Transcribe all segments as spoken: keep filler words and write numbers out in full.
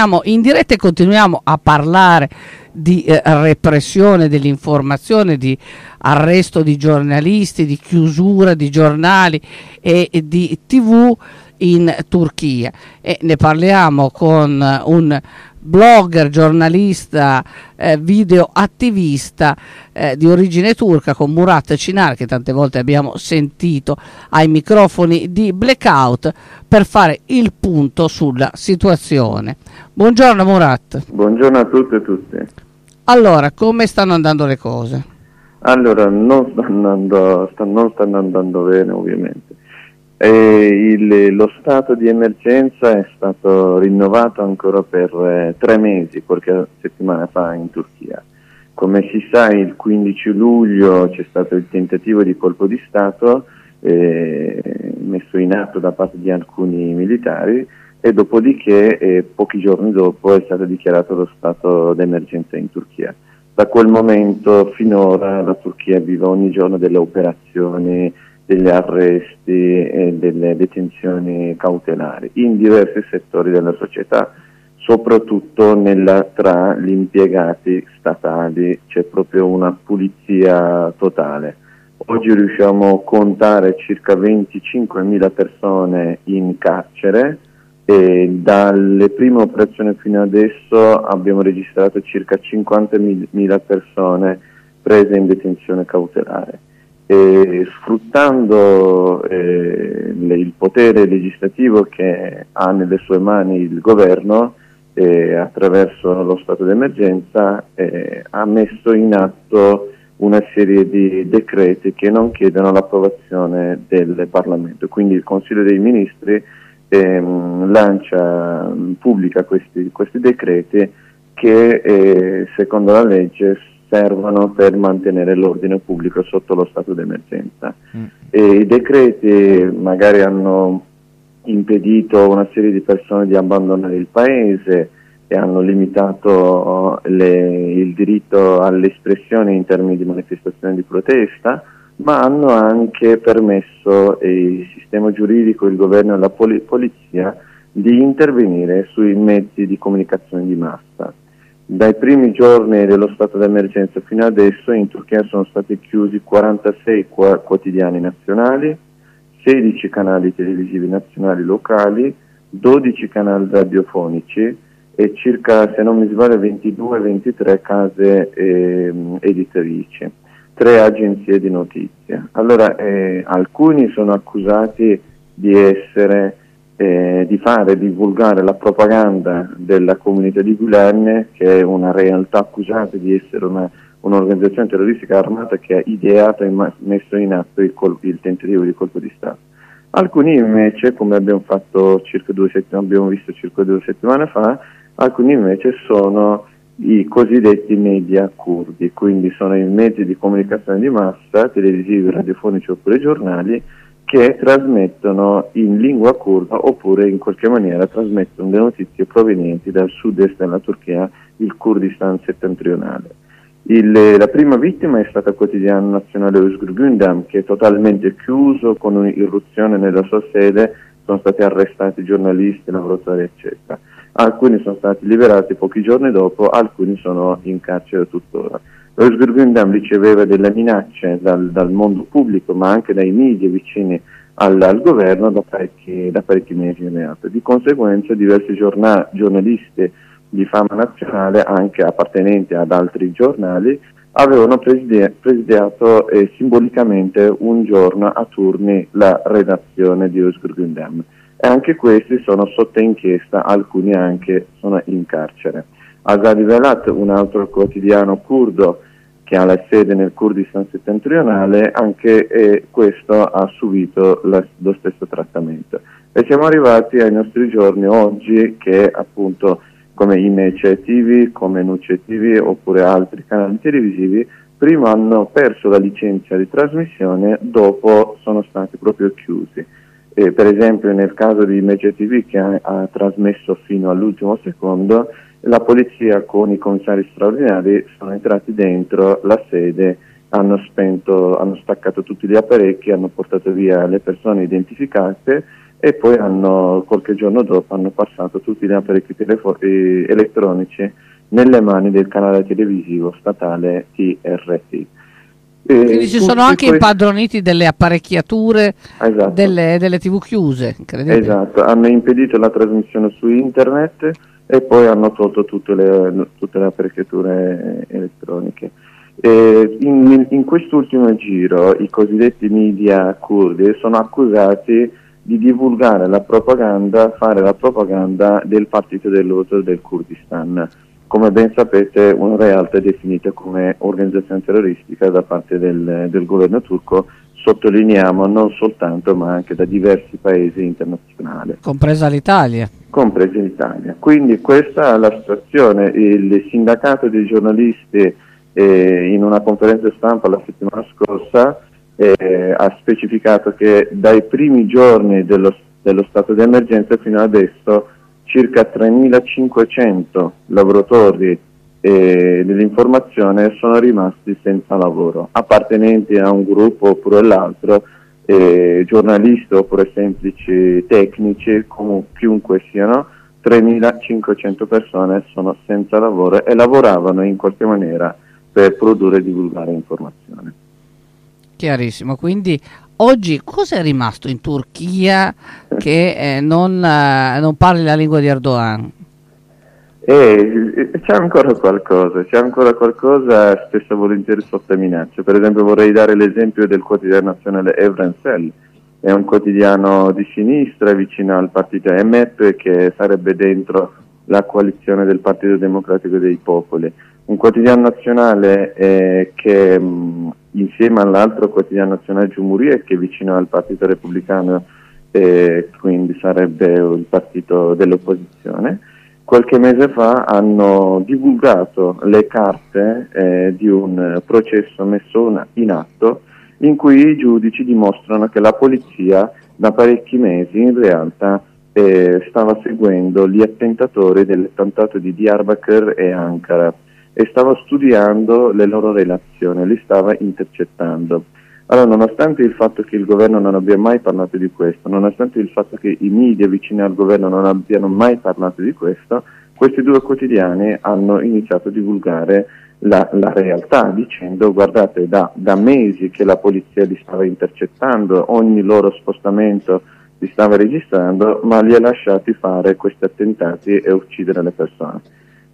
Siamo in diretta e continuiamo a parlare di eh, repressione dell'informazione, di arresto di giornalisti, di chiusura di giornali e, e di tivù in Turchia, e ne parliamo con un blogger, giornalista, eh, video attivista eh, di origine turca, con Murat Çınar, che tante volte abbiamo sentito ai microfoni di Blackout, per fare il punto sulla situazione. Buongiorno Murat. Buongiorno a tutte e tutti. Allora, come stanno andando le cose? Allora, non stanno andando, sta, non stanno andando bene, ovviamente. E il, lo stato di emergenza è stato rinnovato ancora per eh, tre mesi, qualche settimana fa in Turchia. Come si sa, il quindici luglio c'è stato il tentativo di colpo di Stato eh, messo in atto da parte di alcuni militari, e dopodiché eh, pochi giorni dopo è stato dichiarato lo stato d'emergenza in Turchia. Da quel momento finora la Turchia vive ogni giorno delle operazioni, degli arresti e delle detenzioni cautelari in diversi settori della società, soprattutto nella, tra gli impiegati statali c'è proprio una pulizia totale. Oggi riusciamo a contare circa venticinquemila persone in carcere, e dalle prime operazioni fino adesso abbiamo registrato circa cinquantamila persone prese in detenzione cautelare. E sfruttando eh, le, il potere legislativo che ha nelle sue mani il governo, eh, attraverso lo stato d'emergenza, eh, ha messo in atto una serie di decreti che non chiedono l'approvazione del Parlamento. Quindi il Consiglio dei Ministri ehm, lancia, pubblica questi, questi decreti che eh, secondo la legge servono per mantenere l'ordine pubblico sotto lo stato d'emergenza. Mm. E i decreti magari hanno impedito a una serie di persone di abbandonare il paese e hanno limitato le, il diritto all'espressione in termini di manifestazione di protesta, ma hanno anche permesso il sistema giuridico, il governo e la pol- polizia di intervenire sui mezzi di comunicazione di massa. Dai primi giorni dello stato d'emergenza fino adesso in Turchia sono stati chiusi quarantasei qu- quotidiani nazionali, sedici canali televisivi nazionali locali, dodici canali radiofonici e circa, se non mi sbaglio, ventidue ventitré case eh, editrici, tre agenzie di notizie. Allora, eh, alcuni sono accusati di essere Eh, di fare, divulgare la propaganda della comunità di Gülen, che è una realtà accusata di essere una, un'organizzazione terroristica armata che ha ideato e ma- messo in atto il, col- il tentativo di colpo di Stato. Alcuni invece, come abbiamo fatto circa due settimane, abbiamo visto circa due settimane fa, alcuni invece sono i cosiddetti media curdi, quindi sono i mezzi di comunicazione di massa, televisivi, radiofonici oppure giornali, che trasmettono in lingua curda oppure in qualche maniera trasmettono le notizie provenienti dal sud-est della Turchia, il Kurdistan settentrionale. Il, la prima vittima è stata il quotidiano nazionale Özgür Gündem, che è totalmente chiuso con un'irruzione nella sua sede, sono stati arrestati giornalisti, lavoratori eccetera. Alcuni sono stati liberati pochi giorni dopo, alcuni sono in carcere tuttora. Özgür Gündem riceveva delle minacce dal, dal mondo pubblico, ma anche dai media vicini al, al governo da parecchi, da parecchi mesi in realtà. Di conseguenza diversi giornali, giornalisti di fama nazionale, anche appartenenti ad altri giornali, avevano preside, presidiato eh, simbolicamente un giorno a turni la redazione di Özgür Gündem. E anche questi sono sotto inchiesta, alcuni anche sono in carcere. Azadi Velat, un altro quotidiano curdo che ha la sede nel Kurdistan settentrionale, anche eh, questo ha subito la, lo stesso trattamento. E siamo arrivati ai nostri giorni oggi che appunto come I M E C E T V, come Nuce T V oppure altri canali televisivi prima hanno perso la licenza di trasmissione, dopo sono stati proprio chiusi. E per esempio nel caso di I M E C E T V, che ha, ha trasmesso fino all'ultimo secondo, la polizia con i commissari straordinari sono entrati dentro la sede, hanno spento, hanno staccato tutti gli apparecchi, hanno portato via le persone identificate e poi hanno, qualche giorno dopo hanno passato tutti gli apparecchi telefo- eh, elettronici nelle mani del canale televisivo statale T R T. Quindi si sono anche questi... impadroniti delle apparecchiature, esatto. delle, delle tivù chiuse, incredibile. Esatto, hanno impedito la trasmissione su internet e poi hanno tolto tutte le, tutte le apparecchiature elettroniche. E in, in quest'ultimo giro i cosiddetti media curdi sono accusati di divulgare la propaganda, fare la propaganda del partito dell'Uzur del Kurdistan. Come ben sapete, una realtà è definita come organizzazione terroristica da parte del, del governo turco, sottolineiamo non soltanto ma anche da diversi paesi internazionali. Compresa l'Italia. Compresa l'Italia. Quindi questa è la situazione. Il sindacato dei giornalisti eh, in una conferenza stampa la settimana scorsa eh, ha specificato che dai primi giorni dello, dello stato di emergenza fino adesso circa tremilacinquecento lavoratori eh, dell'informazione sono rimasti senza lavoro, appartenenti a un gruppo oppure l'altro, eh, giornalisti oppure semplici tecnici, come chiunque siano, tremilacinquecento persone sono senza lavoro e lavoravano in qualche maniera per produrre e divulgare informazione. Chiarissimo, quindi oggi cosa è rimasto in Turchia che eh, non, eh, non parli la lingua di Erdogan? Eh, c'è ancora qualcosa, c'è ancora qualcosa spesso e volentieri sotto minaccia. Per esempio vorrei dare l'esempio del quotidiano nazionale Evrensel, è un quotidiano di sinistra vicino al partito E M E P che sarebbe dentro la coalizione del Partito Democratico dei Popoli. Un quotidiano nazionale eh, che mh, insieme all'altro quotidiano nazionale Cumhuriyet che è vicino al Partito Repubblicano, eh, quindi sarebbe il partito dell'opposizione, qualche mese fa hanno divulgato le carte eh, di un processo messo in atto in cui i giudici dimostrano che la polizia da parecchi mesi in realtà eh, stava seguendo gli attentatori dell'attentato di Diyarbakir e Ankara e stava studiando le loro relazioni, li stava intercettando. Allora, nonostante il fatto che il governo non abbia mai parlato di questo, nonostante il fatto che i media vicini al governo non abbiano mai parlato di questo, questi due quotidiani hanno iniziato a divulgare la, la realtà, dicendo guardate da, da mesi che la polizia li stava intercettando, ogni loro spostamento li stava registrando, ma li ha lasciati fare questi attentati e uccidere le persone.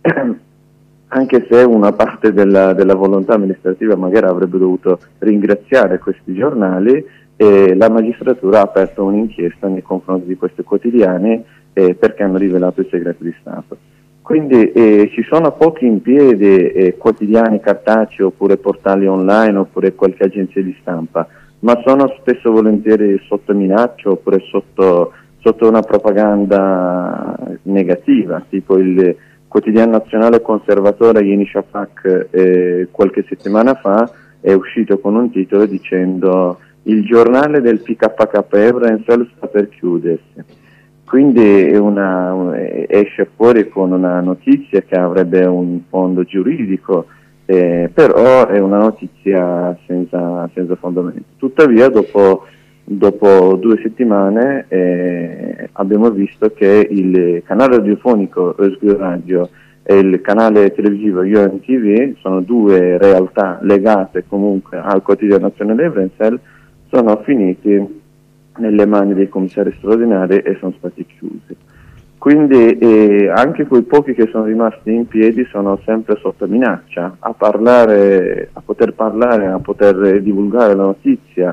Anche se una parte della, della volontà amministrativa magari avrebbe dovuto ringraziare questi giornali, eh, la magistratura ha aperto un'inchiesta nei confronti di questi quotidiani eh, perché hanno rivelato i segreti di Stato. Quindi eh, ci sono pochi in piedi eh, quotidiani cartacei oppure portali online oppure qualche agenzia di stampa, ma sono spesso volentieri sotto minaccia oppure sotto, sotto una propaganda negativa, tipo il quotidiano nazionale conservatore Yeni Shafak eh, qualche settimana fa è uscito con un titolo dicendo il giornale del P K K Evrensel sta per chiudersi. Quindi è una, esce fuori con una notizia che avrebbe un fondo giuridico, eh, però è una notizia senza, senza fondamento. Tuttavia dopo Dopo due settimane eh, abbiamo visto che il canale radiofonico Özgür Radio e il canale televisivo Yön T V sono due realtà legate comunque al quotidiano nazionale Evrensel, sono finiti nelle mani dei commissari straordinari e sono stati chiusi. Quindi eh, anche quei pochi che sono rimasti in piedi sono sempre sotto minaccia a parlare, a poter parlare, a poter divulgare la notizia,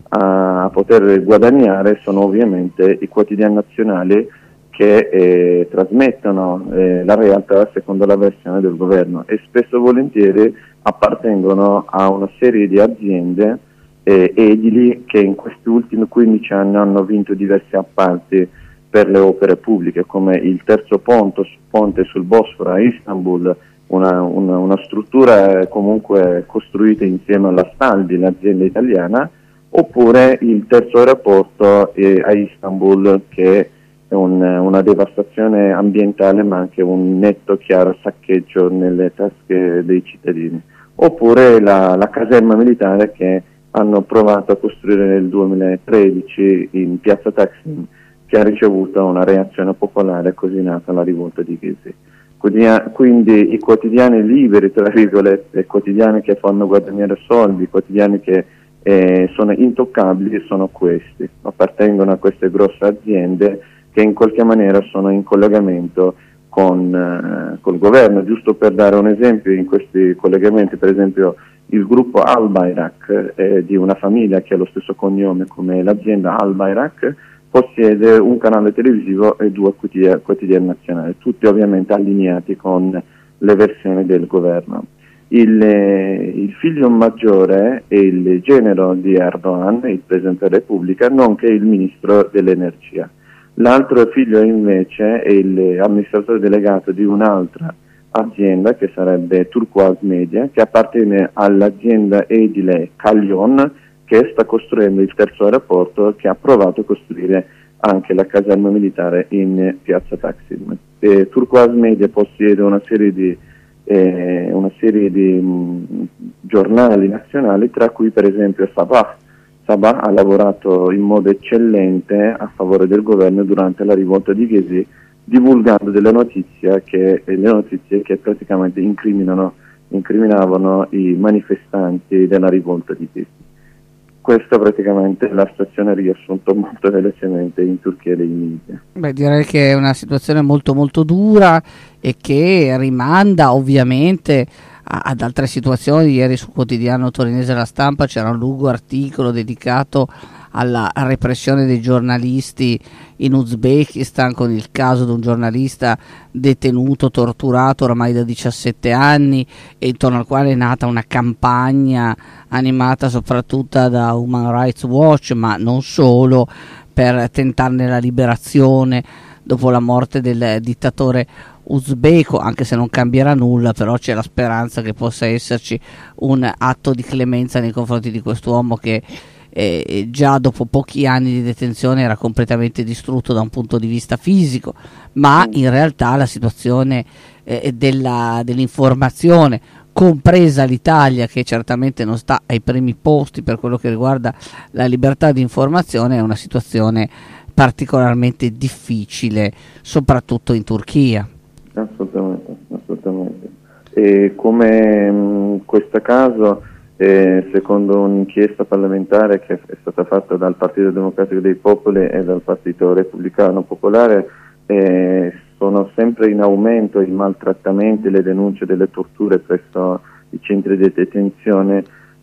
a poter guadagnare sono ovviamente i quotidiani nazionali che eh, trasmettono eh, la realtà secondo la versione del governo e spesso e volentieri appartengono a una serie di aziende eh, edili che in questi ultimi quindici anni hanno vinto diversi appalti per le opere pubbliche come il terzo ponte, ponte sul Bosforo a Istanbul, una, una, una struttura comunque costruita insieme alla Staldi, l'azienda italiana, oppure il terzo aeroporto eh, a Istanbul che è un, una devastazione ambientale ma anche un netto chiaro saccheggio nelle tasche dei cittadini, oppure la, la caserma militare che hanno provato a costruire nel duemilatredici in piazza Taksim che ha ricevuto una reazione popolare così nata la rivolta di Ghisi. Quindi i quotidiani liberi, tra virgolette, i quotidiani che fanno guadagnare soldi, i quotidiani che eh, sono intoccabili sono questi, appartengono a queste grosse aziende che in qualche maniera sono in collegamento con eh, col governo. Giusto per dare un esempio, in questi collegamenti, per esempio il gruppo Al Bayrak eh, di una famiglia che ha lo stesso cognome come l'azienda Al Bayrak possiede un canale televisivo e due quotidiani nazionali, tutti ovviamente allineati con le versioni del governo. Il, eh, il figlio maggiore è il genero di Erdogan, il Presidente della Repubblica, nonché il Ministro dell'Energia. L'altro figlio invece è l'amministratore delegato di un'altra azienda che sarebbe Turquoise Media, che appartiene all'azienda edile Callion, che sta costruendo il terzo aeroporto, che ha provato a costruire anche la caserma militare in piazza Taksim. E Turquoise Media possiede una serie di, eh, una serie di mh, giornali nazionali, tra cui per esempio Sabah. Sabah ha lavorato in modo eccellente a favore del governo durante la rivolta di Ghezi, divulgando delle notizie che, le notizie che praticamente incriminano, incriminavano i manifestanti della rivolta di Ghezi. Questa praticamente è la situazione riassunta molto velocemente in Turchia dei media. Beh, direi che è una situazione molto molto dura e che rimanda ovviamente a, ad altre situazioni. Ieri sul quotidiano torinese La Stampa c'era un lungo articolo dedicato alla repressione dei giornalisti in Uzbekistan, con il caso di un giornalista detenuto, torturato oramai da diciassette anni, e intorno al quale è nata una campagna animata soprattutto da Human Rights Watch, ma non solo, per tentarne la liberazione dopo la morte del dittatore uzbeko. Anche se non cambierà nulla, però c'è la speranza che possa esserci un atto di clemenza nei confronti di quest'uomo che Eh, già dopo pochi anni di detenzione era completamente distrutto da un punto di vista fisico, ma in realtà la situazione eh, della, dell'informazione, compresa l'Italia, che certamente non sta ai primi posti per quello che riguarda la libertà di informazione, è una situazione particolarmente difficile, soprattutto in Turchia. Assolutamente, assolutamente. E come in questo caso, Eh, secondo un'inchiesta parlamentare che è stata fatta dal Partito Democratico dei Popoli e dal Partito Repubblicano Popolare, eh, sono sempre in aumento i maltrattamenti e le denunce delle torture presso i centri di detenzione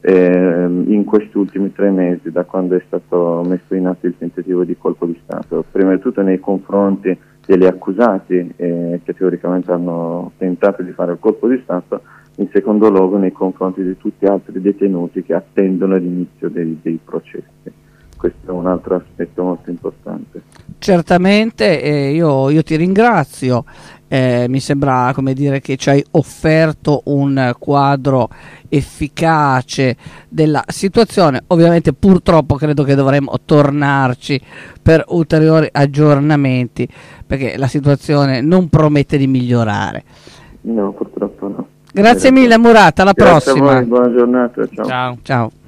eh, in questi ultimi tre mesi, da quando è stato messo in atto il tentativo di colpo di Stato. Prima di tutto nei confronti degli accusati eh, che teoricamente hanno tentato di fare il colpo di Stato, in secondo luogo nei confronti di tutti gli altri detenuti che attendono l'inizio dei, dei processi. Questo è un altro aspetto molto importante. Certamente, eh, io, io ti ringrazio, eh, mi sembra, come dire, che ci hai offerto un quadro efficace della situazione. Ovviamente purtroppo credo che dovremo tornarci per ulteriori aggiornamenti, perché la situazione non promette di migliorare. No, purtroppo no. Grazie mille Murat, alla Grazie prossima. a voi, buona giornata, ciao. Ciao, ciao.